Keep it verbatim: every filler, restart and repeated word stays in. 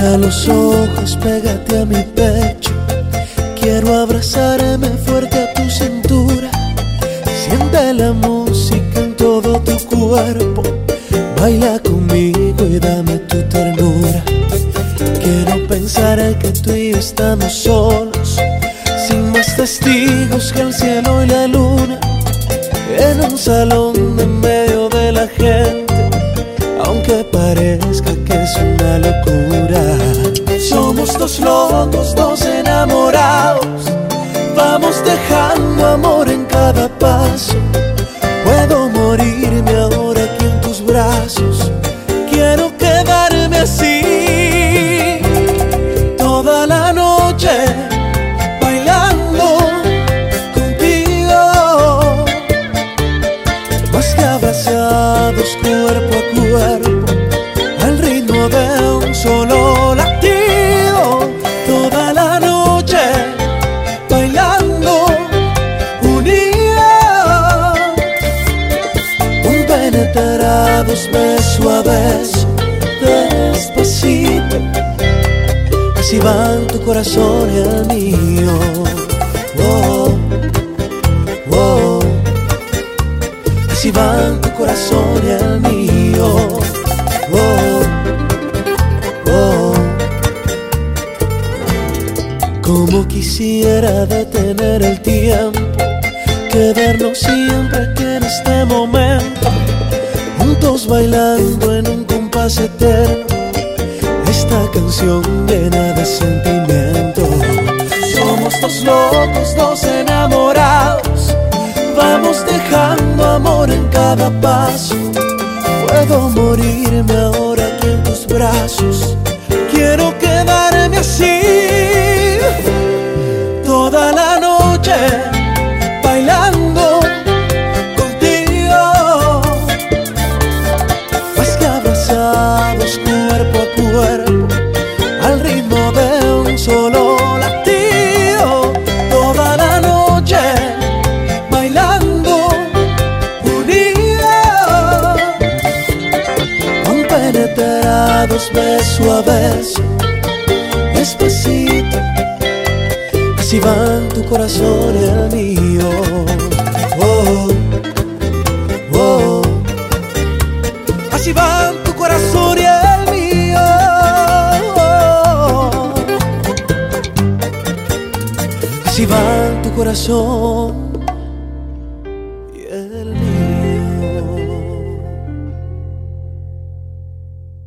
Cierra los ojos, pégate a mi pecho. Quiero abrazarme fuerte a tu cintura. Siente la música en todo tu cuerpo. Baila conmigo y dame tu ternura. Quiero pensar que tú y yo estamos solos, sin más testigos que el cielo y la luna, en un salón en medio de la gente, aunque parezca que es una locura. Somos dos locos, dos enamorados, vamos dejando amor en cada paso. Puedo morirme ahora aquí en tus brazos. Quiero quedarme así toda la noche, bailando contigo, más que abrazados cuerpo a cuerpo, al ritmo de un solo latido. Toda la noche bailando unidos, compenetrados beso a beso, despacito. Así van tu corazón y el mío. Oh, oh. Así van tu corazón y el mío. Oh, oh. Como quisiera detener el tiempo, quedarnos siempre aquí en este momento, juntos bailando en un compás eterno, esta canción llena de sentimiento. Somos dos locos, dos enamorados, vamos dejando amor en cada paso. Puedo morirme ahora aquí en tus brazos. Quiero quedarme así toda la noche, bailando contigo, más que abrazados cuerpo a cuerpo, al ritmo de un solo latido. Toda la noche bailando unidos, compenetrados beso a beso, despacito. Así van tu corazón y el mío. Oh, oh. Así van tu corazón y el mío. Así van tu corazón